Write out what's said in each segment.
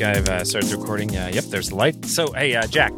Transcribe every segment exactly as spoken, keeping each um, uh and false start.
I've uh, started recording. Uh, yep, there's the light. So, hey, uh, Jack.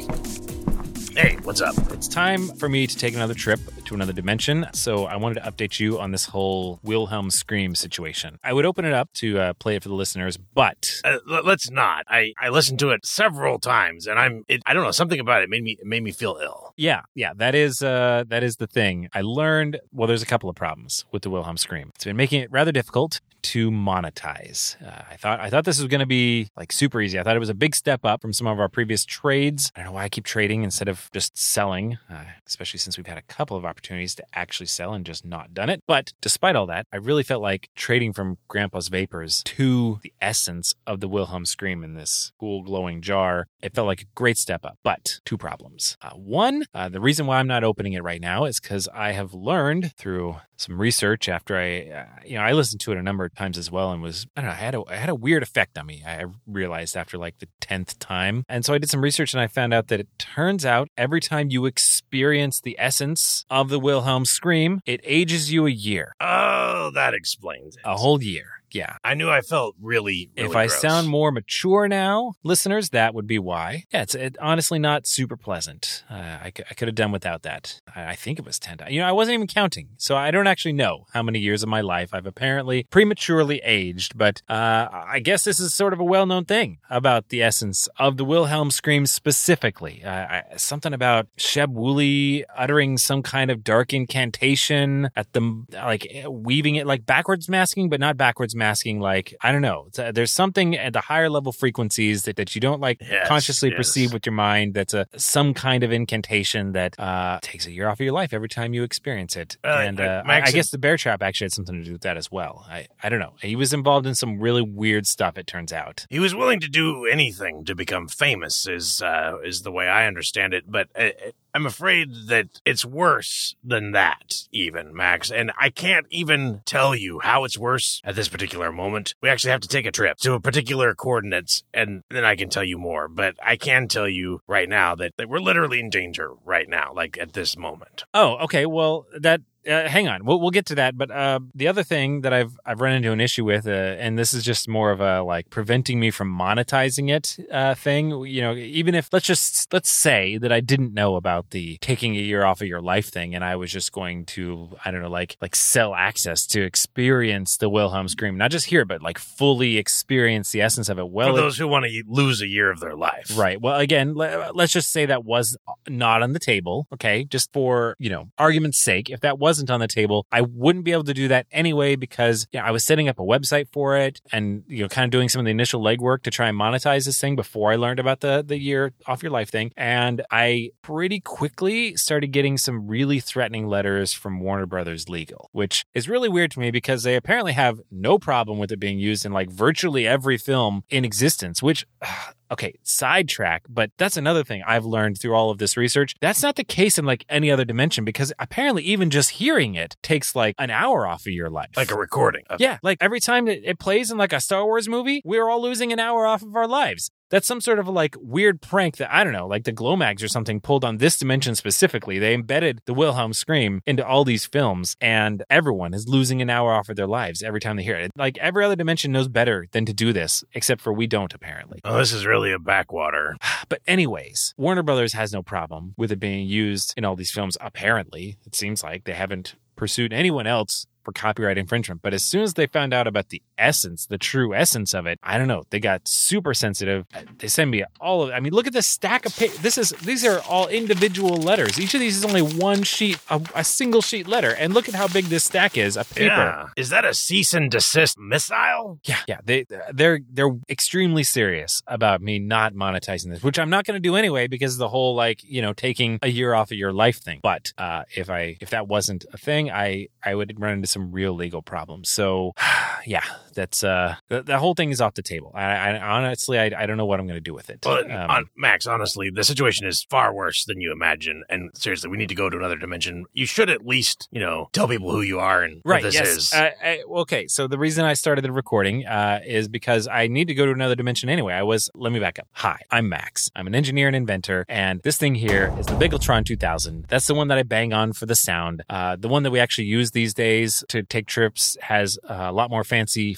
Hey, what's up? It's time for me to take another trip to another dimension, so I wanted to update you on this whole Wilhelm Scream situation. I would open it up to uh, play it for the listeners, but... Uh, l- let's not. I, I listened to it several times, and I'm... It, I don't know, something about it made me it made me feel ill. Yeah, yeah, that is uh, that is the thing. I learned, well, there's a couple of problems with the Wilhelm Scream. It's been making it rather difficult to monetize. Uh, I thought I thought this was going to be like super easy. I thought it was a big step up from some of our previous trades. I don't know why I keep trading instead of just selling, uh, especially since we've had a couple of opportunities to actually sell and just not done it. But despite all that, I really felt like trading from Grandpa's Vapors to the essence of the Wilhelm Scream in this cool glowing jar, it felt like a great step up. But two problems. Uh, one, uh, the reason why I'm not opening it right now is because I have learned through some research after I, uh, you know, I listened to it a number of times as well and was, I don't know, I had a, I had a weird effect on me. I realized after like the tenth time. And so I did some research and I found out that it turns out every time you experience the essence of the Wilhelm Scream, it ages you a year. Oh, that explains it. A whole year. Yeah. I knew I felt really, really If I gross. sound more mature now, listeners, that would be why. Yeah, it's it, honestly not super pleasant. Uh, I, I could have done without that. I, I think it was ten. You know, I wasn't even counting, so I don't actually know how many years of my life I've apparently prematurely aged, but uh, I guess this is sort of a well-known thing about the essence of the Wilhelm Scream specifically. Uh, I, something about Sheb Woolley uttering some kind of dark incantation at the, like, weaving it, like backwards masking, but not backwards masking, like, I don't know. Uh, there's something at the higher level frequencies that, that you don't like yes, consciously yes. perceive with your mind. That's a some kind of incantation that uh, takes a year off of your life every time you experience it. Uh, and uh, I, I guess the bear trap actually had something to do with that as well. I, I don't know. He was involved in some really weird stuff, it turns out. He was willing to do anything to become famous, is uh, is the way I understand it. But uh, I'm afraid that it's worse than that, even, Max. And I can't even tell you how it's worse at this particular moment. We actually have to take a trip to a particular coordinates, and then I can tell you more. But I can tell you right now that, that we're literally in danger right now, like at this moment. Oh, okay. Well, that... Uh, hang on, we'll we'll get to that. But uh, the other thing that I've I've run into an issue with, uh, and this is just more of a like preventing me from monetizing it uh, thing. You know, even if let's just let's say that I didn't know about the taking a year off of your life thing, and I was just going to I don't know like like sell access to experience the Wilhelm Scream, not just hear, but like fully experience the essence of it. Well, for those it, who want to lose a year of their life, right? Well, again, let, let's just say that was not on the table. Okay, just for you know argument's sake, if that was on the table, I wouldn't be able to do that anyway because you know, I was setting up a website for it and you know kind of doing some of the initial legwork to try and monetize this thing before I learned about the the year off your life thing. And I pretty quickly started getting some really threatening letters from Warner Brothers Legal, which is really weird to me because they apparently have no problem with it being used in like virtually every film in existence, which okay, sidetrack, but that's another thing I've learned through all of this research. That's not the case in like any other dimension because apparently even just hearing it takes like an hour off of your life. Like a recording. Of- yeah, like every time it, it plays in like a Star Wars movie, we're all losing an hour off of our lives. That's some sort of like weird prank that, I don't know, like the Glomags or something pulled on this dimension specifically. They embedded the Wilhelm Scream into all these films and everyone is losing an hour off of their lives every time they hear it. Like every other dimension knows better than to do this, except for we don't apparently. Oh, this is really a backwater. But anyways, Warner Brothers has no problem with it being used in all these films. Apparently, it seems like they haven't pursued anyone else for copyright infringement. But as soon as they found out about the essence, the true essence of it, I don't know, they got super sensitive. They send me all of, I mean, look at this stack of paper. This is, these are all individual letters. Each of these is only one sheet, a, a single sheet letter. And look at how big this stack is of paper. Yeah. Is that a cease and desist missile? Yeah. Yeah. They, they're, they're extremely serious about me not monetizing this, which I'm not going to do anyway, because of the whole, like, you know, taking a year off of your life thing. But, uh, if I, if that wasn't a thing, I, I would run into some real legal problems. So yeah, that's uh the, the whole thing is off the table. I, I honestly I, I don't know what I'm going to do with it. Well, um, on, Max, honestly, the situation is far worse than you imagine. And seriously, we need to go to another dimension. You should at least, you know, tell people who you are and right, what this yes. is. Uh, I, okay, so the reason I started the recording uh, is because I need to go to another dimension anyway. I was, let me back up. Hi, I'm Max. I'm an engineer and inventor, and this thing here is the Biggletron two thousand. That's the one that I bang on for the sound. Uh, the one that we actually use these days to take trips has a lot more fancy features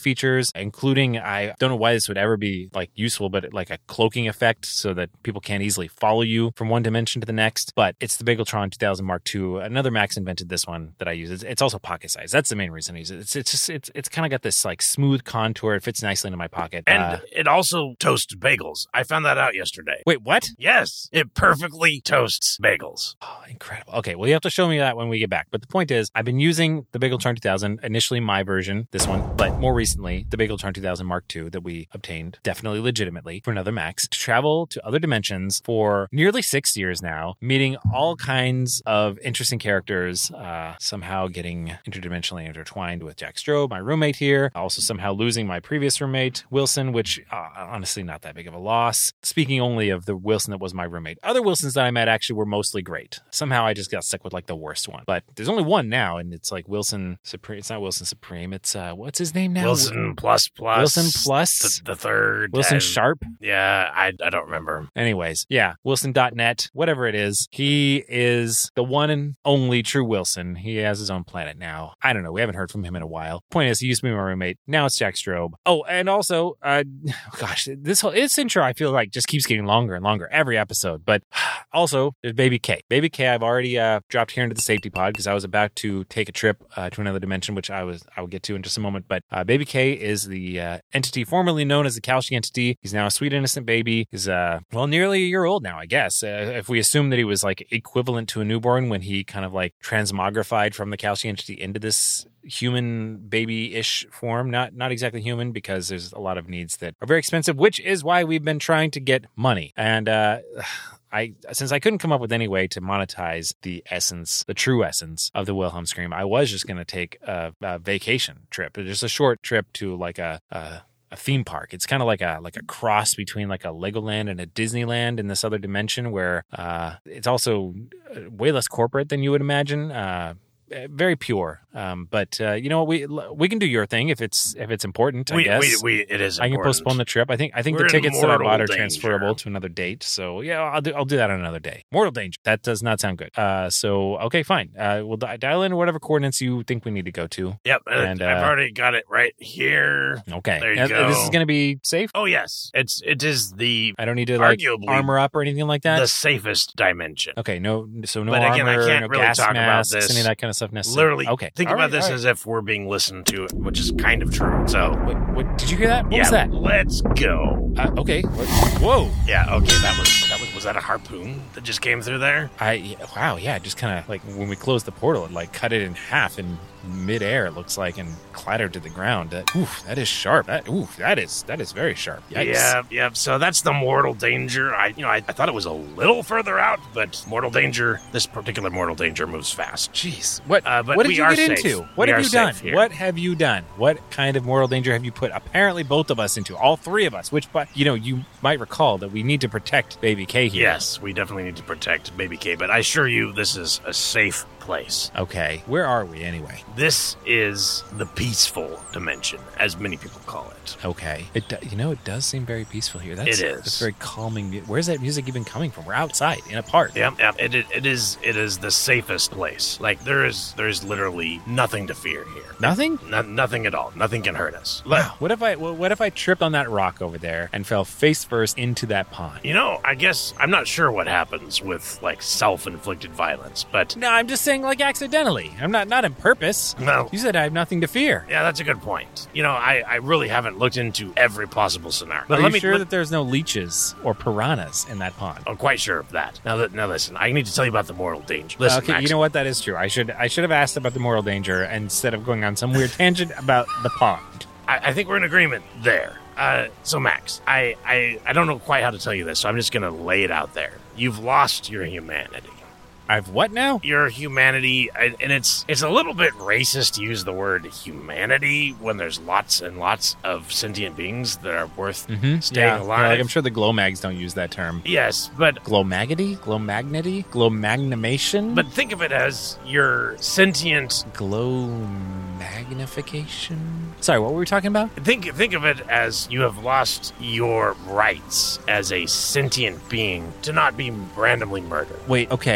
features, including, I don't know why this would ever be like useful, but like a cloaking effect so that people can't easily follow you from one dimension to the next. But it's the Bageltron two thousand Mark two. Another Max invented this one that I use. It's, it's also pocket size. That's the main reason I use it. It's it's just it's it's kind of got this like smooth contour. It fits nicely into my pocket. And Uh, it also toasts bagels. I found that out yesterday. wait, what? Yes, it perfectly toasts bagels. Oh, incredible. Okay, well, you have to show me that when we get back. But the point is, I've been using the Bageltron two thousand, initially my version, this one, but more recently, the Bageltron two thousand Mark two that we obtained, definitely legitimately, for another Max, to travel to other dimensions for nearly six years now, meeting all kinds of interesting characters, uh, somehow getting interdimensionally intertwined with Jack Strobe, my roommate here, also somehow losing my previous roommate, Wilson, which uh, honestly not that big of a loss. Speaking only of the Wilson that was my roommate, other Wilsons that I met actually were mostly great. Somehow I just got stuck with like the worst one. But there's only one now, and it's like Wilson Supreme. It's not Wilson Supreme. It's uh, what's his name now? Wilson plus plus. Wilson plus. The, the third. Wilson uh, Sharp. Yeah, I, I don't remember. Anyways, yeah, Wilson dot net, whatever it is. He is the one and only true Wilson. He has his own planet now. I don't know. We haven't heard from him in a while. Point is, he used to be my roommate. Now it's Jack Strobe. Oh, and also, uh, gosh, this whole this intro I feel like just keeps getting longer and longer every episode. But also, there's Baby K. Baby K, I've already uh, dropped here into the safety pod because I was about to take a trip uh, to another dimension, which I was I will get to in just a moment. But uh, Baby K is the uh, entity formerly known as the Kalshi entity. He's now a sweet innocent baby. He's uh well nearly a year old now, I guess. Uh, if we assume that he was like equivalent to a newborn when he kind of like transmogrified from the Kalshi entity into this human baby-ish form, not not exactly human because there's a lot of needs that are very expensive, which is why we've been trying to get money. And uh I, since I couldn't come up with any way to monetize the essence, the true essence of the Wilhelm scream, I was just going to take a, a vacation trip, just a short trip to like a, a a theme park. It's kind of like a like a cross between like a Legoland and a Disneyland in this other dimension, where uh, it's also way less corporate than you would imagine. Uh, very pure. Um, but uh, you know what? We we can do your thing if it's if it's important. I we, guess we, we it is. I can important. postpone the trip. I think I think We're the in tickets that I bought are mortal transferable danger. to another date. So yeah, I'll do I'll do that on another day. Mortal danger. That does not sound good. Uh, so okay, fine. Uh, we'll di- dial in whatever coordinates you think we need to go to. Yep, and, And, I've uh, already got it right here. Okay, There you Uh, go. This is going to be safe. Oh yes, it's it is the I don't need to like Arguably armor up or anything like that. the safest dimension. Okay, no, so no But again, I armor, can't no really gas talk about masks, this. any of that kind of stuff necessarily. Literally, okay. think All about right, this all right. as if we're being listened to, which is kind of true. So, What, what did you hear that? What yeah, was that? let's go. Uh, okay. What, whoa. Yeah, okay, that was that was was that a harpoon that just came through there? I wow, yeah, it just kind of like when we closed the portal, it like cut it in half in midair. It looks like and clattered to the ground. That, oof, that is sharp. That oof, that is that is very sharp. Yikes. Yeah, yeah. So that's the mortal danger. I, you know, I, I thought it was a little further out, but mortal danger. This particular mortal danger moves fast. Jeez, what Uh, but what did we you are get safe. into? What We have are you done? safe here. What have you done? What kind of mortal danger have you put apparently both of us into? All three of us. Which, but you know, you might recall that we need to protect Baby K here. Yes, we definitely need to protect Baby K, but I assure you, this is a safe place. Okay, where are we anyway? This is the peaceful dimension, as many people call it. Okay, it do- you know it does seem very peaceful here. That's, It is. That's very calming. mu- Where's that music even coming from? We're outside in a park. Yeah, yeah. It, it, it is. It is the safest place. Like there is, there is literally nothing to fear here. Nothing. No, nothing at all. Nothing can hurt us. Let- Wow. What if I well, what if I tripped on that rock over there and fell face first into that pond? You know, I guess I'm not sure what happens with like self-inflicted violence, but No, I'm just saying like accidentally. I'm not not on purpose. no. You said I have nothing to fear. Yeah, that's a good point. You know, I, I really haven't looked into every possible scenario. But Are let you me. sure let- that there's no leeches or piranhas in that pond? I'm quite sure of that. Now that now listen, I need to tell you about the mortal danger. Listen, okay, Max, you know what? That is true. I should I should have asked about the moral danger instead of going on some weird tangent about the pond. I, I think we're in agreement there. Uh, so Max, I, I I don't know quite how to tell you this, so I'm just gonna lay it out there. You've lost your humanity. I've what now? Your humanity, and and it's it's a little bit racist to use the word humanity when there's lots and lots of sentient beings that are worth Mm-hmm. staying yeah, alive. yeah, like I'm sure the glow mags don't use that term. Yes, but Glowmaggity? Glowmagnity? Glowmagnimation? but think of it as your sentient. glow magnification? Sorry, what were we talking about? Think think of it as you have lost your rights as a sentient being to not be randomly murdered. Wait, okay. Um,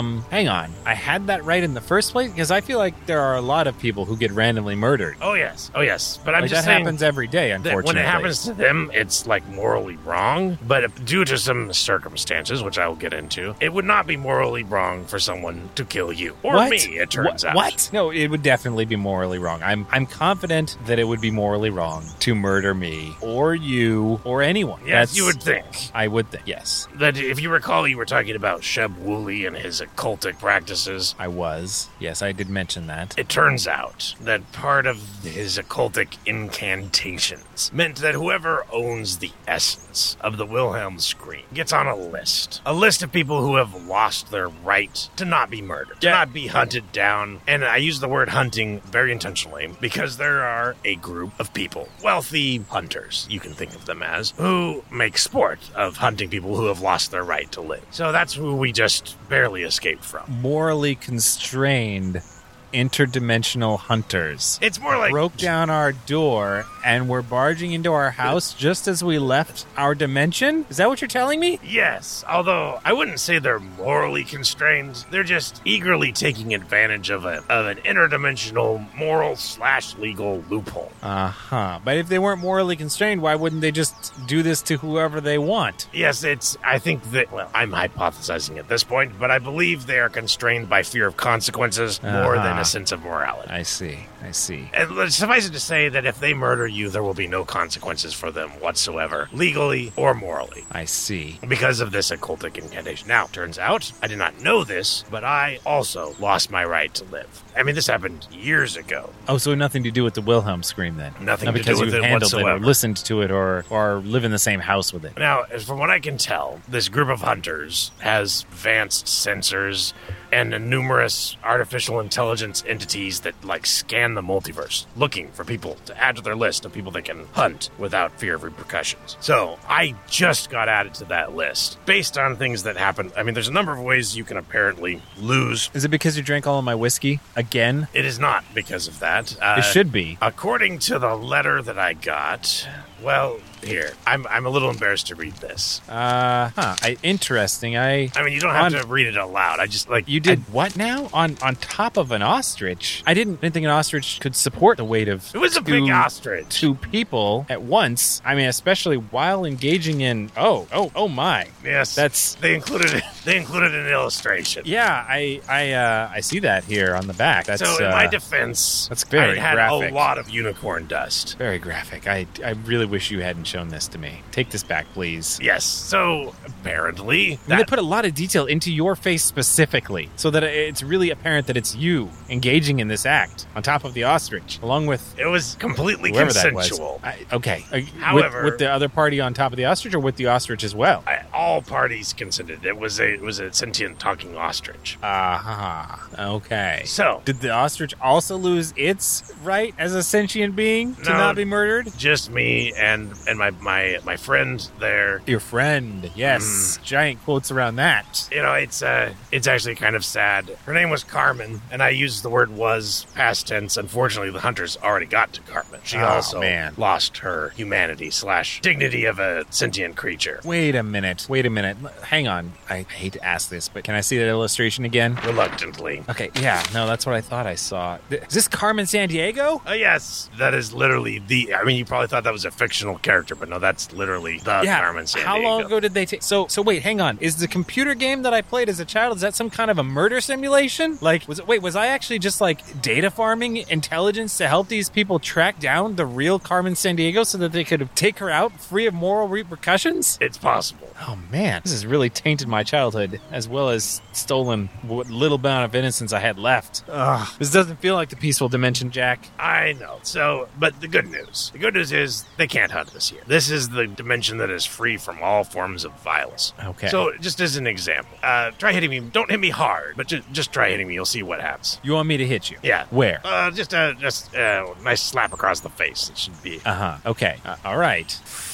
Um, hang on. I had that right in the first place? Because I feel like there are a lot of people who get randomly murdered. Oh, yes. Oh, yes. But I'm like, just that saying... happens every day, unfortunately. When it happens to them, it's, like, morally wrong. But due to some circumstances, which I will get into, it would not be morally wrong for someone to kill you. Or what? me, it turns Wh- out. What? No, it would definitely be morally wrong. I'm I'm confident that it would be morally wrong to murder me or you or anyone. Yes, That's, you would think. I would think, yes. That if you recall, you were talking about Sheb Woolley and his occultic practices. I was. Yes, I did mention that. It turns out that part of his occultic incantations meant that whoever owns the essence of the Wilhelm scream gets on a list. A list of people who have lost their right to not be murdered, to Yeah. not be hunted down. And I use the word hunting very intentionally because there are a group of people, wealthy hunters, you can think of them as, who make sport of hunting people who have lost their right to live. So that's who we just barely escaped from. Morally constrained interdimensional hunters It's more like... broke down our door and were barging into our house just as we left our dimension? Is that what you're telling me? Yes, although I wouldn't say they're morally constrained. They're just eagerly taking advantage of, a, of an interdimensional moral slash legal loophole. Uh-huh. But if they weren't morally constrained, why wouldn't they just do this to whoever they want? Yes, it's, I think that, well, I'm hypothesizing at this point, but I believe they are constrained by fear of consequences more Uh-huh. than a sense of morality. I see. I see. And suffice it to say that if they murder you, there will be no consequences for them whatsoever, legally or morally, I see. because of this occultic incantation. Now, turns out, I did not know this, but I also lost my right to live. I mean, this happened years ago. Oh, so nothing to do with the Wilhelm scream then? Nothing Not to because do with you it handled it whatsoever. or listened to it or, or live in the same house with it. Now, as from what I can tell, this group of hunters has advanced sensors and numerous artificial intelligence entities that, like, scan the multiverse, looking for people to add to their list of people they can hunt without fear of repercussions. So, I just got added to that list based on things that happened. I mean, there's a number of ways you can apparently lose. Is it because you drank all of my whiskey again? It is not because of that. Uh, It should be. According to the letter that I got, well, here, I'm I'm a little embarrassed to read this. Uh, huh. I, interesting. I I mean, you don't have On- to read it aloud. I just, like... You did what now? On on top of an ostrich? I didn't, didn't think an ostrich could support the weight of It was a two, big ostrich. two people at once. I mean, especially while engaging in. Oh, oh, oh my! Yes, That's they included. They included an illustration. yeah. I I uh, I see that here on the back. That's so, in uh, my defense, that's very I had graphic. a lot of unicorn dust. very graphic. I I really wish you hadn't shown this to me. Take this back, please. Yes. So apparently, I mean, that they put a lot of detail into your face specifically, so that it's really apparent that it's you engaging in this act on top of the ostrich, along with it was completely whoever consensual. that was. I, okay. Uh, with- However- with, the other party on top of the ostrich, or with the ostrich as well? I, all parties consented. It was a it was a sentient talking ostrich. Aha. Okay. So Did the ostrich also lose its right as a sentient being to No. not be murdered? just me and and my my my friend there. Your friend, yes. Mm. Giant quotes around that. You know, it's uh, it's actually kind of sad. Her name was Carmen, and I used the word "was" past tense. Unfortunately, the hunters already got to Carmen. She Oh, also man. lost her humanity slash dignity of a sentient creature. Wait a minute. Wait a minute. L- Hang on. I hate to ask this, but can I see that illustration again? Reluctantly. Okay, yeah, no, that's what I thought I saw. Th- Is this Carmen San Diego? Oh yes, that is literally the. I mean, you probably thought that was a fictional character, but no, that's literally the yeah. Carmen San How Diego. long ago did they take? So, so wait, hang on. Is the computer game that I played as a child, is that some kind of a murder simulation? Like, was it? Wait, was I actually just like data farming intelligence to help these people track down the real Carmen San Diego so that they could take her out free of moral repercussions? It's possible. Oh man, this has really tainted my childhood as well as stolen what little amount of innocence I had left. Ugh, this doesn't feel like the peaceful dimension, Jack. I know. So, but the good news. The good news is they can't hunt this year. This is the dimension that is free from all forms of violence. Okay. So, just as an example, uh, try hitting me. Don't hit me hard, but just, just try hitting me. You'll see what happens. You want me to hit you? Yeah. Where? Uh, just a just a nice slap across the face. It should be. Uh huh. Okay. Uh, all right.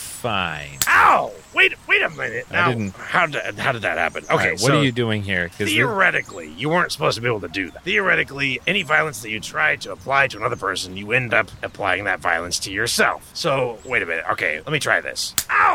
Fine. Ow! Wait, wait a minute. I Now, didn't- how did how did that happen? Okay, All right, what so are you doing here? 'Cause you- theoretically, you weren't supposed to be able to do that. Theoretically, any violence that you try to apply to another person, you end up applying that violence to yourself. So, wait a minute. Okay, let me try this. Ow! What?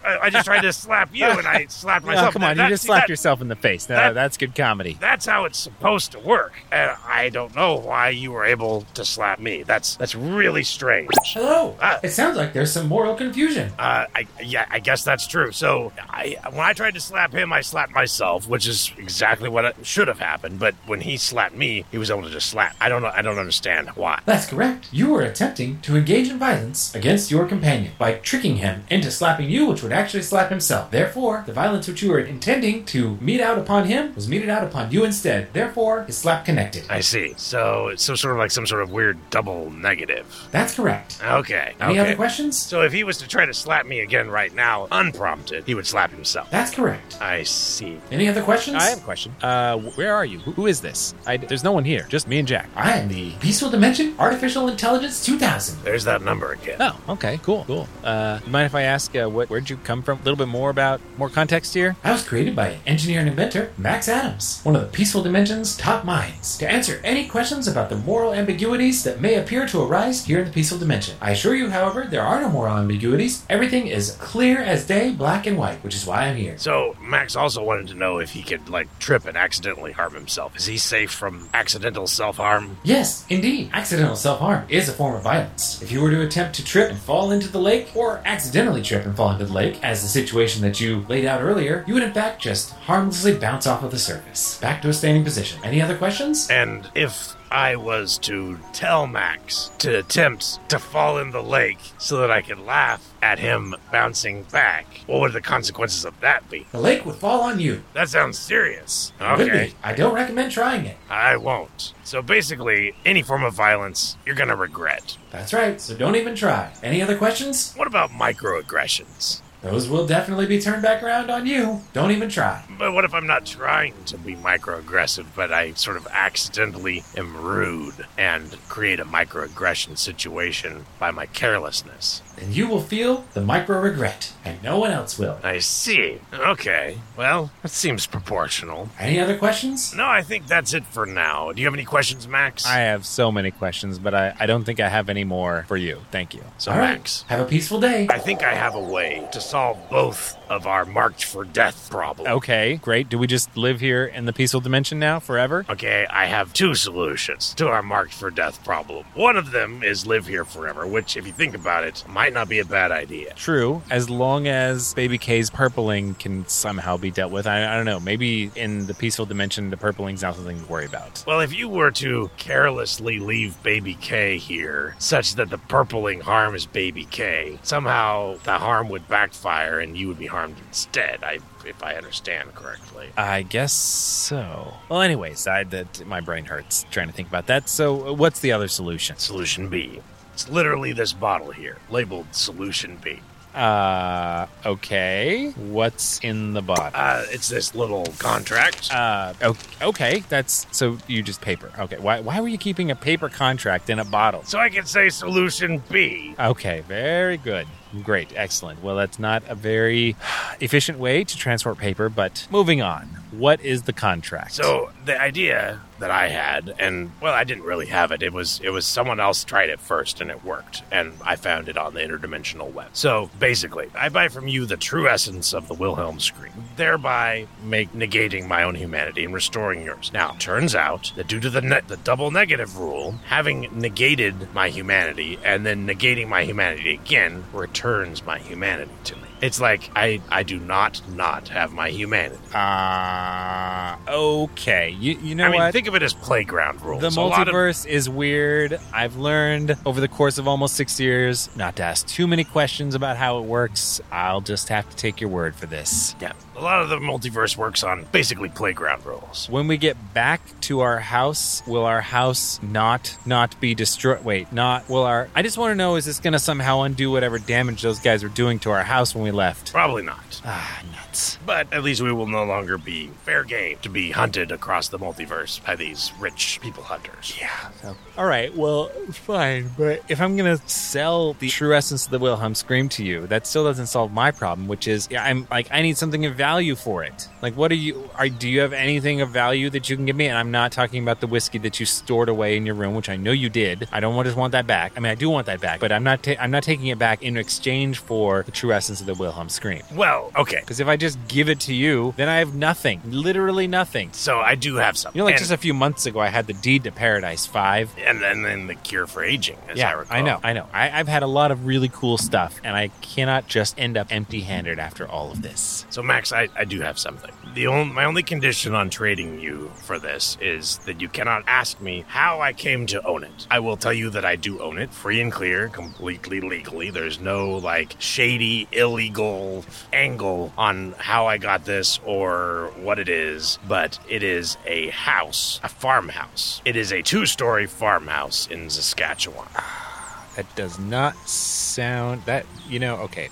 I, I just tried to slap you, and I slapped myself. Oh, come on, that, you just slapped that, yourself in the face. No, that- that's good comedy. That's how it's supposed to work, and I don't know why you were able to slap me. That's that's really strange. Hello. Ah. It sounds like there's some moral confusion. Uh, I yeah, I guess that's true. So I when I tried to slap him, I slapped myself, which is exactly what it should have happened. But when he slapped me, he was able to just slap. I don't know. I don't understand why. That's correct. You were attempting to engage in violence against your companion by tricking him into slapping you, which would actually slap himself. Therefore, the violence which you were intending to mete out upon him was meted out upon you instead. Therefore, his slap connected. I see. So it's so sort of like some sort of weird double negative. That's correct. Okay. Any okay. other questions? So if he was to try to slap me again right now, unprompted, he would slap himself. That's correct. I see. Any other questions? I have a question. Uh, where are you? Who, who is this? I, there's no one here. Just me and Jack. I am the Peaceful Dimension Artificial Intelligence two thousand. There's that number again. Oh, okay, cool, cool. Uh, mind if I ask uh, what, where'd you come from? A little bit more about, more context here? I was created by engineer and inventor Max Adams, one of the Peaceful Dimension's top minds, to answer any questions about the moral ambiguities that may appear to arise here in the Peaceful Dimension. I assure you, however, there are no moral ambiguities. Everything is clear as day, black and white, which is why I'm here. So Max also wanted to know if he could like trip and accidentally harm himself. Is he safe from accidental self-harm? Yes, indeed. Accidental self-harm is a form of violence. If you were to attempt to trip and fall into the lake, or accidentally trip and fall into the lake, as the situation that you laid out earlier, you would in fact just harmlessly bounce off of the surface, back to a standing position. Any other questions? And if I was to tell Max to attempt to fall in the lake so that I could laugh at him bouncing back, what would the consequences of that be? The lake would fall on you. That sounds serious. It would Okay, be. I don't recommend trying it. I won't. So basically, any form of violence, you're gonna regret. That's right, so don't even try. Any other questions? What about microaggressions? Those will definitely be turned back around on you. Don't even try. But what if I'm not trying to be microaggressive, but I sort of accidentally am rude and create a microaggression situation by my carelessness? Then you will feel the micro regret, and no one else will. I see. Okay. Well, that seems proportional. Any other questions? No, I think that's it for now. Do you have any questions, Max? I have so many questions, but I, I don't think I have any more for you. Thank you. So, All right. Max, Have a peaceful day. I think I have a way to solve both of our marked for death problem. Okay, great. Do we just live here in the peaceful dimension now forever? Okay, I have two solutions to our marked for death problem. One of them is live here forever, which, if you think about it, might not be a bad idea. True, as long as Baby K's purpling can somehow be dealt with. I, I don't know. Maybe in the peaceful dimension, the purpling's not something to worry about. Well, if you were to carelessly leave Baby K here, such that the purpling harms Baby K, somehow the harm would backfire and you would be harmed instead, I, if I understand correctly. I guess so. Well, anyways, I, that, my brain hurts trying to think about that. So, uh, what's the other solution? Solution B. It's literally this bottle here, labeled Solution B. Uh, okay. What's in the bottle? Uh, it's this little contract. Uh, o- okay. That's so you just paper. Okay. Why? Why were you keeping a paper contract in a bottle? So I can say Solution B. Okay. Very good. Great. Excellent. Well, that's not a very efficient way to transport paper, but moving on. What is the contract? So the idea that I had, and well, I didn't really have it. It was it was someone else tried it first, and it worked, and I found it on the interdimensional web. So basically, I buy from you the true essence of the Wilhelm scream, thereby make negating my own humanity and restoring yours. Now, turns out that due to the ne- the double negative rule, having negated my humanity and then negating my humanity again returns my humanity to me. It's like I, I do not not have my humanity. Uh, okay. You, you know I mean, what? think of it as playground rules. The A lot of- multiverse is weird. I've learned over the course of almost six years not to ask too many questions about how it works. I'll just have to take your word for this. Yeah, a lot of the multiverse works on basically playground rules. When we get back to our house, will our house not not be destroyed? Wait, not will our... I just want to know, is this going to somehow undo whatever damage those guys were doing to our house when we left? Probably not. Ah, nuts. But at least we will no longer be fair game to be hunted across the multiverse by these rich people hunters. Yeah. So, all right, well, fine. But if I'm going to sell the true essence of the Wilhelm scream to you, that still doesn't solve my problem, which is yeah, I'm like, I need something of value for it. Like, what are you, are, do you have anything of value that you can give me? And I'm not talking about the whiskey that you stored away in your room, which I know you did. I don't want, just want that back. I mean, I do want that back, but I'm not, ta- I'm not taking it back in exchange for the true essence of the Wilhelm scream. Well, okay. Because if I just give it to you, then I have nothing. Literally nothing. So I do have something. You know, like and, just a few months ago, I had the Deed to Paradise five. And then, then the Cure for Aging, as yeah, I recall. I know, I know. I, I've had a lot of really cool stuff, and I cannot just end up empty-handed after all of this. So, Max, I, I do have something. The only, my only condition on trading you for this is that you cannot ask me how I came to own it. I will tell you that I do own it, free and clear, completely legally. There's no, like, shady, illegal angle on how I got this or what it is, but it is a house, a farmhouse. It is a two-story farmhouse in Saskatchewan. That does not sound... That, you know, okay.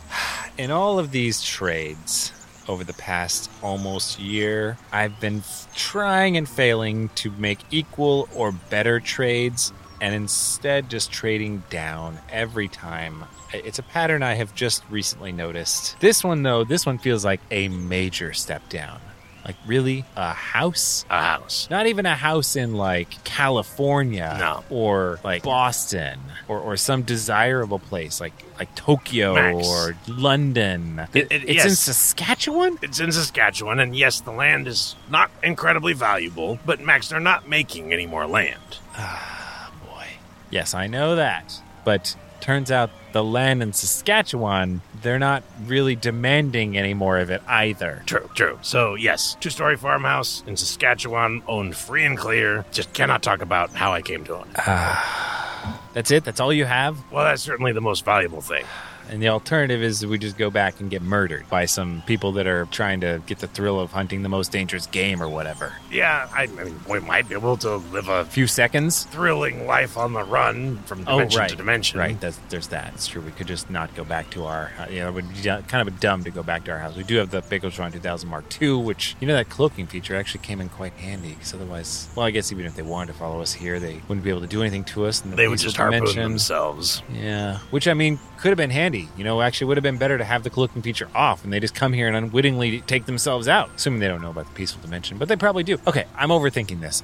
In all of these trades over the past almost year, I've been f- trying and failing to make equal or better trades, and instead just trading down every time. It's a pattern I have just recently noticed. This one, though, this one feels like a major step down. Like, really? A house? A house. Not even a house in, like, California. No. Or, like, Boston. Or, or some desirable place, like like Tokyo Max. or London. It- it- it's yes. in Saskatchewan? It's in Saskatchewan, and yes, the land is not incredibly valuable, but Max, they're not making any more land. Boy. Yes, I know that. But turns out the land in Saskatchewan, they're not really demanding any more of it either. True, true. So, yes, two-story farmhouse in Saskatchewan, owned free and clear. Just cannot talk about how I came to own it. That's it? That's all you have? Well, that's certainly the most valuable thing. And the alternative is we just go back and get murdered by some people that are trying to get the thrill of hunting the most dangerous game or whatever. Yeah, I, I mean, we might be able to live a Few seconds? thrilling life on the run from dimension oh, right. to dimension. Right, that's, there's that. It's true. We could just not go back to our... Uh, you know, it would be kind of dumb to go back to our house. We do have the Bakeltron two thousand Mark two, which, you know, that cloaking feature actually came in quite handy, because otherwise... Well, I guess even if they wanted to follow us here, they wouldn't be able to do anything to us. In the They would peaceful just harpoon dimension. themselves. Yeah, which, I mean, could have been handy. You know, actually would have been better to have the cloaking feature off, and they just come here and unwittingly take themselves out, assuming they don't know about the peaceful dimension, but they probably do. Okay, I'm overthinking this.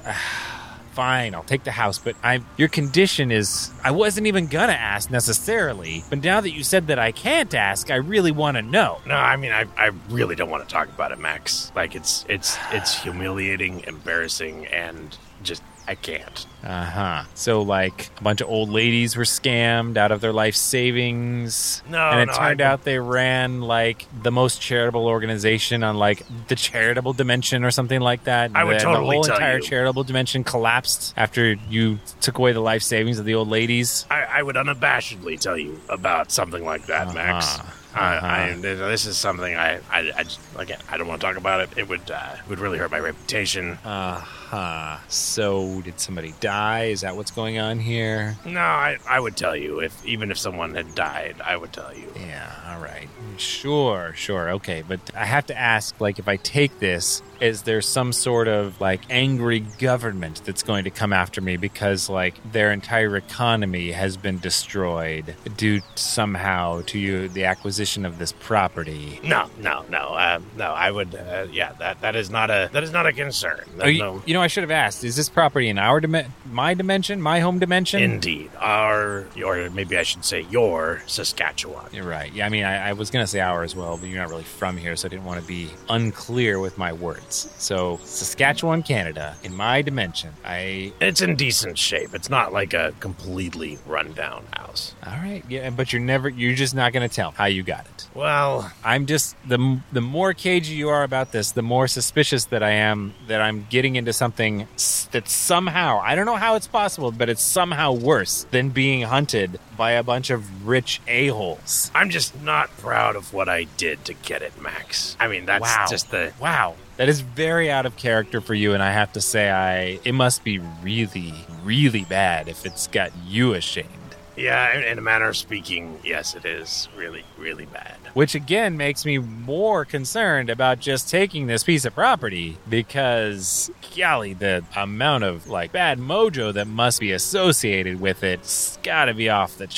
Fine, I'll take the house, but I your condition is... I wasn't even gonna ask necessarily, but now that you said that I can't ask, I really want to know. No, I mean, I, I really don't want to talk about it, Max. Like, it's it's it's humiliating, embarrassing, and just... I can't. Uh-huh. So, like, a bunch of old ladies were scammed out of their life savings. No, And it no, turned I- out they ran, like, the most charitable organization on, like, the charitable dimension or something like that. I would And totally the whole tell entire you. charitable dimension collapsed after you took away the life savings of the old ladies. I, I would unabashedly tell you about something like that, Uh-huh. Max. I, I, this is something I, I, I just, again, I don't want to talk about it. It would, uh, would really hurt my reputation. Uh-huh. So, did somebody die? Is that what's going on here? No, I, I would tell you if, even if someone had died, I would tell you. Yeah, all right. Sure, sure, okay. But I have to ask, like, if I take this, is there some sort of, like, angry government that's going to come after me because, like, their entire economy has been destroyed due somehow to you, the acquisition of this property? No, no, no, um, no. I would, uh, yeah, that, that is not a, that is not a concern. Oh, There's you, no, you know, I should have asked, is this property in our dim- my dimension, my home dimension? indeed, our, or maybe I should say your Saskatchewan. You're right. Yeah, I mean, I, I was going to say our as well, but you're not really from here, so I didn't want to be unclear with my words. So, Saskatchewan, Canada, in my dimension, I... It's in decent shape. It's not like a completely rundown house. All right, yeah, but you're never, you're just not going to tell how you got it. Well, I'm just, the the more cagey you are about this, the more suspicious that I am that I'm getting into something s- that's somehow, I don't know how it's possible, but it's somehow worse than being hunted by a bunch of rich a-holes. I'm just not proud of what I did to get it, Max. I mean, that's Wow. just the... Wow. That is very out of character for you, and I have to say, I it must be really, really bad if it's got you ashamed. Yeah, in, in a manner of speaking, yes, it is really, really bad. Which again makes me more concerned about just taking this piece of property because, golly, the amount of like bad mojo that must be associated with it's got to be off the charts.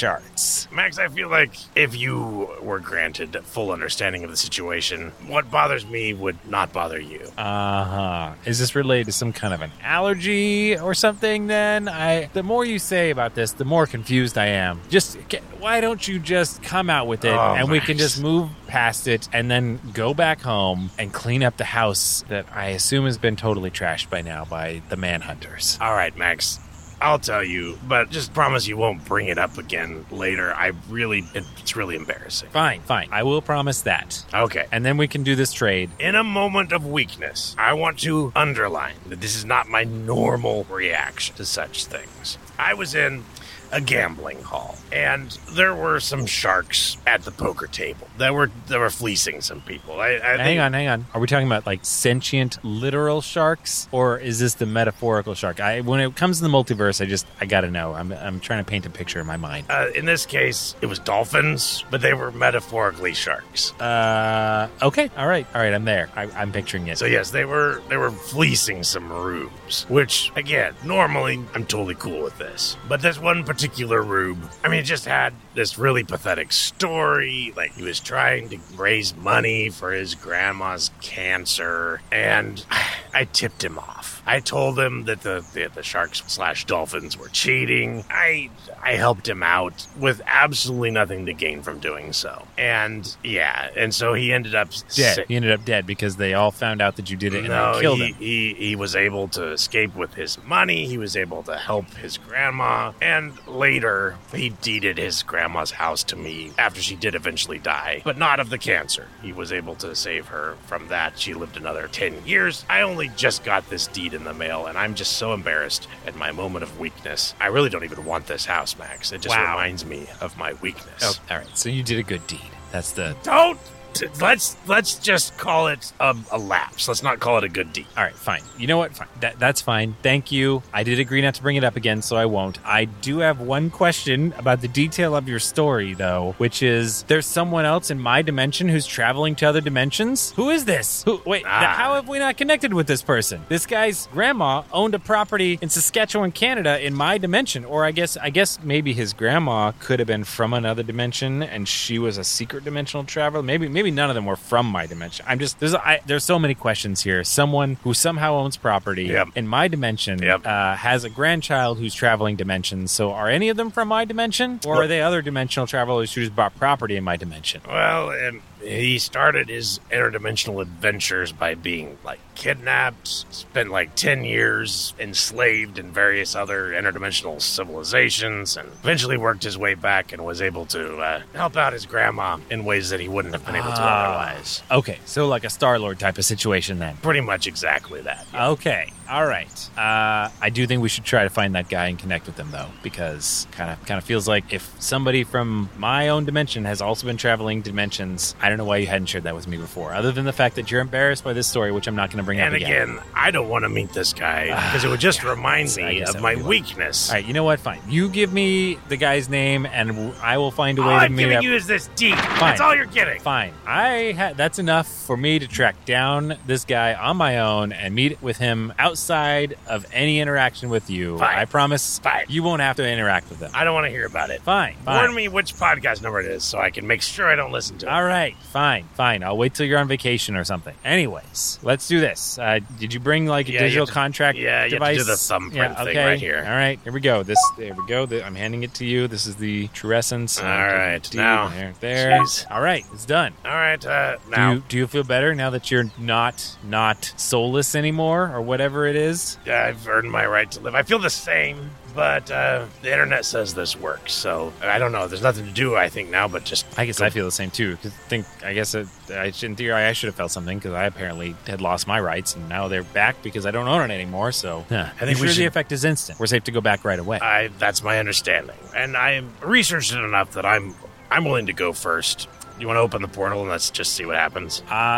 Yes. Max, I feel like if you were granted full understanding of the situation, what bothers me would not bother you. Uh-huh. Is this related to some kind of an allergy or something then? I the more you say about this, the more confused I am. Just why don't you just come out with it oh, and Max. we can just move past it and then go back home and clean up the house that I assume has been totally trashed by now by the manhunters. All right, Max. I'll tell you, but just promise you won't bring it up again later. I really, it's really embarrassing. Fine, fine. I will promise that. Okay. And then we can do this trade. In a moment of weakness, I want to underline that this is not my normal reaction to such things. I was in a gambling hall, and there were some sharks at the poker table that were that were fleecing some people. I, I hang think, on, hang on. Are we talking about like sentient, literal sharks, or is this the metaphorical shark? I when it comes to the multiverse, I just I gotta know. I'm I'm trying to paint a picture in my mind. Uh, in this case, it was dolphins, but they were metaphorically sharks. Uh, okay, all right, all right. I'm there. I, I'm picturing it. So yes, they were they were fleecing some rubes, which again, normally I'm totally cool with this, but this one particular rube, I mean, it just had this really pathetic story. Like he was trying to raise money for his grandma's cancer, and I tipped him off. I told him that the the, the sharks slash dolphins were cheating. I I helped him out with absolutely nothing to gain from doing so, and yeah, and so he ended up dead. sick. He ended up dead because they all found out that you did it and No, they killed he, him. he he was able to escape with his money. He was able to help his grandma, and later he deeded his grandma's house to me after she did eventually die, but not of the cancer. He was able to save her from that. She lived another ten years. I only just got this deed in the mail, and I'm just so embarrassed at my moment of weakness. I really don't even want this house, Max. It just Wow. reminds me of my weakness. Oh, all right. So you did a good deed. That's the. Don't. Let's let's just call it a, a lapse. Let's not call it a good deed. All right, fine. You know what? Fine. That, that's fine. Thank you. I did agree not to bring it up again, so I won't. I do have one question about the detail of your story, though, which is there's someone else in my dimension who's traveling to other dimensions? Who is this? Who? Wait, Ah. th- how have we not connected with this person? This guy's grandma owned a property in Saskatchewan, Canada, in my dimension, or I guess I guess maybe his grandma could have been from another dimension, and she was a secret dimensional traveler. Maybe maybe none of them were from my dimension. I'm just there's I, there's so many questions here. Someone who somehow owns property Yep. in my dimension Yep. uh, has a grandchild who's traveling dimensions. So are any of them from my dimension, or Well- are they other dimensional travelers who just bought property in my dimension? Well, um, he started his interdimensional adventures by being like kidnapped, spent like ten years enslaved in various other interdimensional civilizations, and eventually worked his way back and was able to uh, help out his grandma in ways that he wouldn't have been able to Ah. otherwise. Okay, so like a Star-Lord type of situation then. Pretty much exactly that. Okay, all right. Uh, I do think we should try to find that guy and connect with him, though, because kind of kind of feels like if somebody from my own dimension has also been traveling dimensions, I don't know why you hadn't shared that with me before, other than the fact that you're embarrassed by this story, which I'm not going to bring And up again. again, I don't want to meet this guy because it would just remind I me guess of that my would be why. weakness. All right, you know what? Fine. You give me the guy's name, and w- I will find a way All to I'm meet giving up. you is this deed. That's all you're getting. Fine. I ha- that's enough for me to track down this guy on my own and meet with him outside of any interaction with you. Fine. I promise Fine. you won't have to interact with him. I don't want to hear about it. Fine. Fine. Warn me which podcast number it is so I can make sure I don't listen to it. All right. Fine. Fine. I'll wait till you're on vacation or something. Anyways, let's do this. Uh, did you bring like a Yeah, you digital have to- contract yeah, you have to device? do the thumbprint yeah, thing okay. right here. All right. Here we go. This. There we go. The, I'm handing it to you. This is the True Essence. All Uh, right, D- now- There. There. Jeez. All right. It's done. All right, uh, Do now, you, do you feel better now that you're not not soulless anymore or whatever it is? I've earned my right to live. I feel the same, but uh, the internet says this works, so I don't know. There's nothing to do, I think, now, but just... I guess I feel the same too. 'Cause I think I guess it, I, in theory I should have felt something because I apparently had lost my rights and now they're back because I don't own it anymore. So huh. I think I'm we sure the should- effect is instant. We're safe to go back right away. I, that's my understanding. And I researched it enough that I'm I'm willing to go first. You want to open the portal and let's just see what happens? Uh,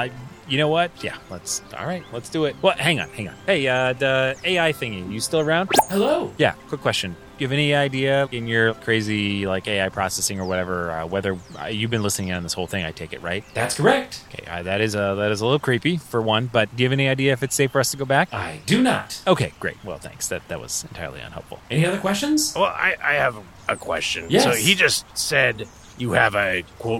You know what? Yeah, let's. All right, let's do it. Well, hang on, hang on. Hey, uh, the A I thingy, you still around? Hello. Yeah, quick question. Do you have any idea in your crazy like A I processing or whatever uh, whether uh, you've been listening in on this whole thing? I take it, right? That's correct. Okay, uh, that is a that is a little creepy for one. But do you have any idea if it's safe for us to go back? I do not. Okay, great. Well, thanks. That that was entirely unhelpful. Any other questions? Well, I, I have a question. Yes. So he just said you have a, quote,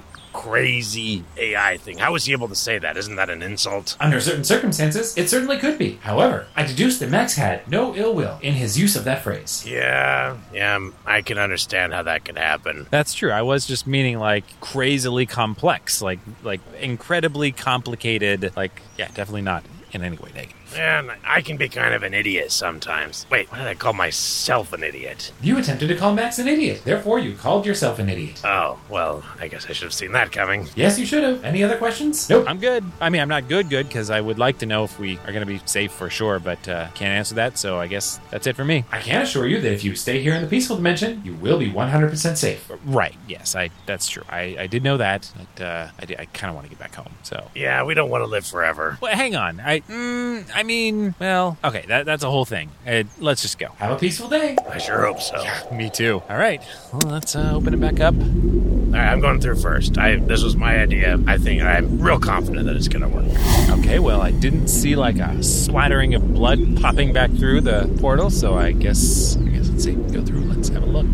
crazy A I thing. How was he able to say that? Isn't that an insult? Under certain circumstances, it certainly could be. However, I deduced that Max had no ill will in his use of that phrase. Yeah, yeah, I can understand how that could happen. That's true. I was just meaning like crazily complex, like like incredibly complicated. Like yeah, definitely not in any way negative. And I can be kind of an idiot sometimes. Wait, why did I call myself an idiot? You attempted to call Max an idiot. Therefore, you called yourself an idiot. Oh, well, I guess I should have seen that coming. Yes, you should have. Any other questions? Nope. I'm good. I mean, I'm not good, good, because I would like to know if we are going to be safe for sure, but uh, can't answer that, so I guess that's it for me. I can assure you that if you stay here in the peaceful dimension, you will be one hundred percent safe. Right. Yes, I. That's true. I, I did know that, but uh, I, did- I kind of want to get back home, so. Yeah, we don't want to live forever. Well, hang on. I mm, I mean, well, okay, that, that's a whole thing. Uh, let's just go. Have a peaceful day. I sure hope so. Me too. All right. Well, let's uh, open it back up. All right, I'm going through first. I This was my idea. I think I'm real confident that it's going to work. Okay, well, I didn't see like a splattering of blood popping back through the portal, so I guess, I guess let's see. Go through. Let's have a look.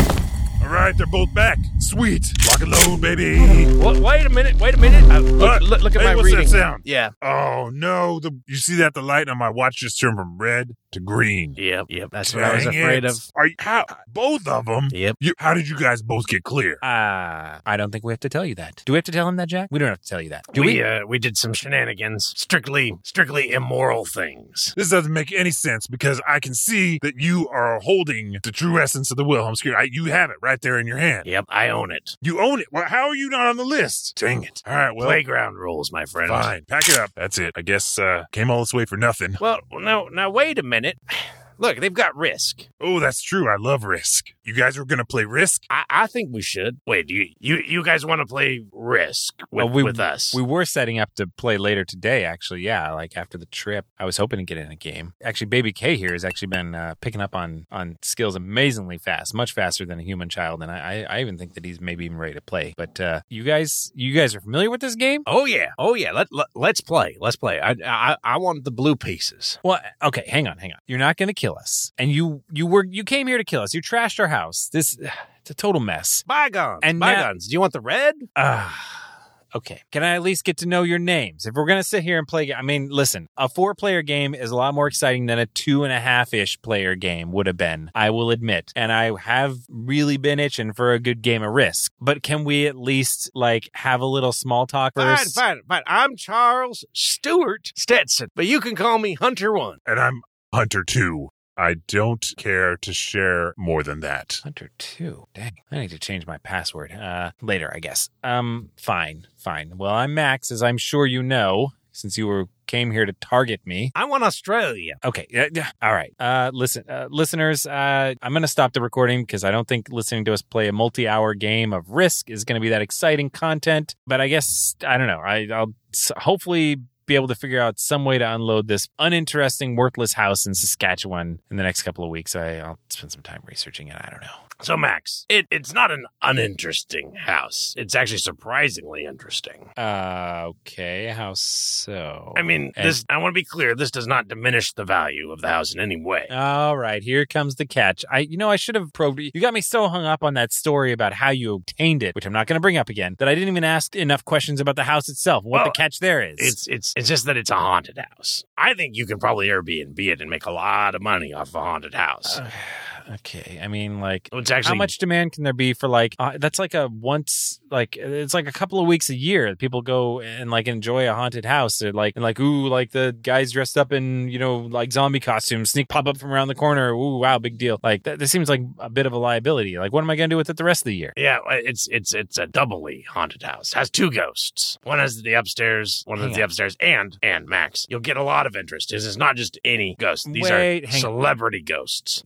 All right, they're both back. Sweet. Lock and load, baby. What, wait a minute. Wait a minute. Uh, look, What? look, look at Hey, my what's reading. that sound? Yeah. Oh, no. The, you see that the light on my watch just turned from red to green. Yep, yep. That's what I was Dang afraid it. of. Are you, how? Both of them? Yep. You, how did you guys both get clear? Uh, I don't think we have to tell you that. Do we have to tell him that, Jack? We don't have to tell you that. Do we? we, uh, we did some shenanigans. Strictly, strictly immoral things. This doesn't make any sense because I can see that you are holding the true essence of the Wilhelm scream. I, you have it right there in your hand. Yep, I own it. You own it. Well, how are you not on the list? Dang it. All right, well, Playground rules, my friend. fine. Pack it up. That's it. I guess uh, came all this way for nothing. Well, no, now wait a minute. Look, they've got Risk. Oh, that's true. I love Risk. You guys were going to play Risk? I, I think we should. Wait, do you you, you guys want to play Risk with, Well, we- with us? We were setting up to play later today, actually. Yeah, like after the trip, I was hoping to get in a game. Actually, Baby K here has actually been uh, picking up on on skills amazingly fast, much faster than a human child, and I I, I even think that he's maybe even ready to play. But uh, you guys, you guys are familiar with this game? oh yeah, oh yeah. Let, let let's play. Let's play. I I I want the blue pieces. Well, okay, hang on, hang on. You're not going to kill us, and you you were you came here to kill us. You trashed our house. This it's a total mess. Bygones. And now- bygones. Do you want the red? Ah. Okay. Can I at least get to know your names? If we're going to sit here and play, I mean, listen, a four player game is a lot more exciting than a two and a half ish player game would have been, I will admit. And I have really been itching for a good game of Risk. But can we at least, like, have a little small talk Fine, first? fine, fine. I'm Charles Stewart Stetson, but you can call me Hunter One. And I'm Hunter two. I don't care to share more than that. Hunter two. Dang. I need to change my password. Uh, later, I guess. Um, fine, fine. Well, I'm Max, as I'm sure you know, since you were came here to target me. I want Australia. Okay. Yeah, yeah. All right. Uh, listen, uh, listeners, uh, I'm going to stop the recording because I don't think listening to us play a multi-hour game of Risk is going to be that exciting content. But I guess, I don't know. I, I'll s- hopefully be able to figure out some way to unload this uninteresting, worthless house in Saskatchewan in the next couple of weeks. I, I'll spend some time researching it. I don't know. So, Max, it, it's not an uninteresting house. It's actually surprisingly interesting. Uh, okay. How so? I mean, And- this. I want to be clear. This does not diminish the value of the house in any way. All right, here comes the catch. I, you know, I should have probed. You got me so hung up on that story about how you obtained it, which I'm not going to bring up again, that I didn't even ask enough questions about the house itself. What Well, the catch there is? It's it's it's just that it's a haunted house. I think you can probably Airbnb it and make a lot of money off a haunted house. Uh, okay. I mean, like, It's actually how much demand can there be for like? Uh, that's like a once, like it's like a couple of weeks a year that people go and like enjoy a haunted house. They're like, and like, ooh, like the guys dressed up in you know like zombie costumes sneak pop up from around the corner. Ooh, wow, big deal. Like that, this seems like a bit of a liability. Like, what am I going to do with it the rest of the year? Yeah, it's it's it's a doubly haunted house. Has two ghosts. One is the upstairs. One Hang is the on. upstairs. And and Max, you'll get a lot of interest. This is not just any ghost. These Wait, are hang on. celebrity ghosts. So,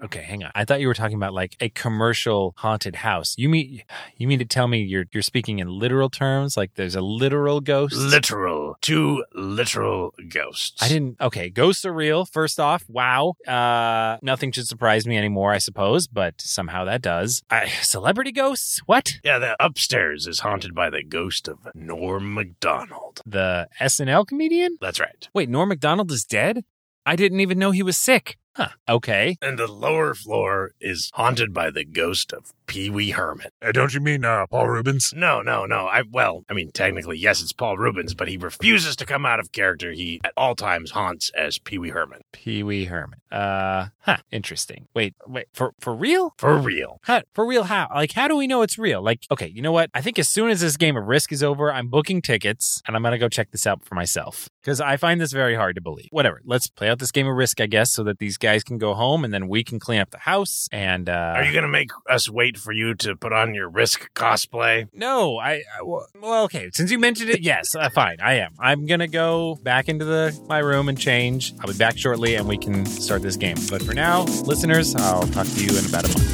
Okay, hang on. I thought you were talking about like a commercial haunted house. You mean you mean to tell me you're you're speaking in literal terms? Like there's a literal ghost? Literal. Two literal ghosts. I didn't. Okay, ghosts are real. First off, wow. Uh, nothing should surprise me anymore, I suppose, but somehow that does. I, celebrity ghosts? What? Yeah, the upstairs is haunted by the ghost of Norm Macdonald. The S N L comedian? That's right. Wait, Norm Macdonald is dead? I didn't even know he was sick. Huh. Okay. And the lower floor is haunted by the ghost of Pee Wee Herman. Uh, don't you mean uh, Paul Rubens? No, no, no. I well, I mean, technically, yes, it's Paul Rubens, but he refuses to come out of character. He at all times haunts as Pee Wee Herman. Pee Wee Herman. Uh, huh. Interesting. Wait, wait. For for real? For real. How, for real? How? Like, how do we know it's real? Like, okay, you know what? I think as soon as this game of Risk is over, I'm booking tickets and I'm gonna go check this out for myself because I find this very hard to believe. Whatever. Let's play out this game of Risk, I guess, so that these guys can go home and then we can clean up the house. And uh, are you gonna make us wait for you to put on your Risk cosplay? No, I, I well, okay. Since you mentioned it, yes, uh, fine. I am. I'm gonna go back into the my room and change. I'll be back shortly, and we can start this game. But for now, listeners, I'll talk to you in about a month.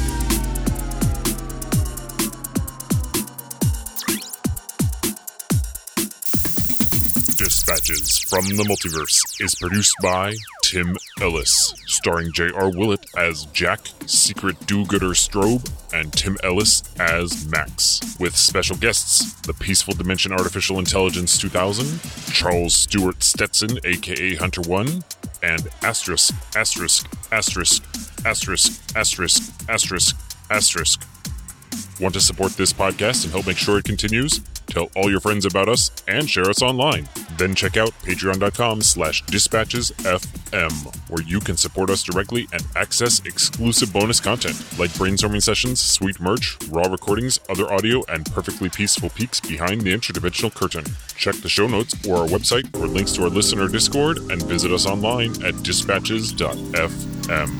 Dispatches from the Multiverse is produced by Tim Ellis, starring J R Willett as Jack, Secret Do-Gooder Strobe, and Tim Ellis as Max, with special guests, the Peaceful Dimension Artificial Intelligence two thousand, Charles Stewart Stetson, aka Hunter one, and Asterisk, Asterisk, Asterisk, Asterisk, Asterisk, Asterisk, Asterisk. Want to support this podcast and help make sure it continues? Tell all your friends about us and share us online. Then check out patreon.com slash dispatchesfm, where you can support us directly and access exclusive bonus content like brainstorming sessions, sweet merch, raw recordings, other audio, and perfectly peaceful peeks behind the interdimensional curtain. Check the show notes or our website for links to our listener Discord and visit us online at dispatches dot f m.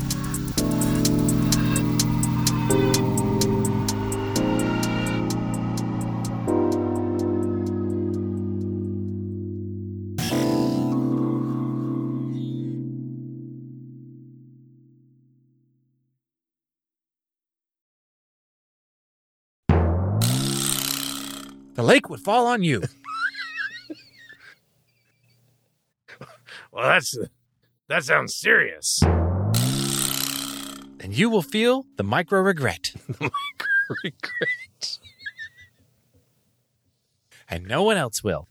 The lake would fall on you. Well, that's that sounds serious. And you will feel the micro regret. The micro regret. And no one else will.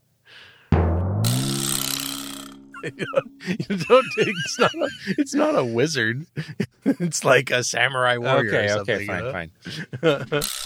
You don't think it's not a, it's not a wizard. It's like a samurai warrior Okay, or something. okay, fine, you know? fine.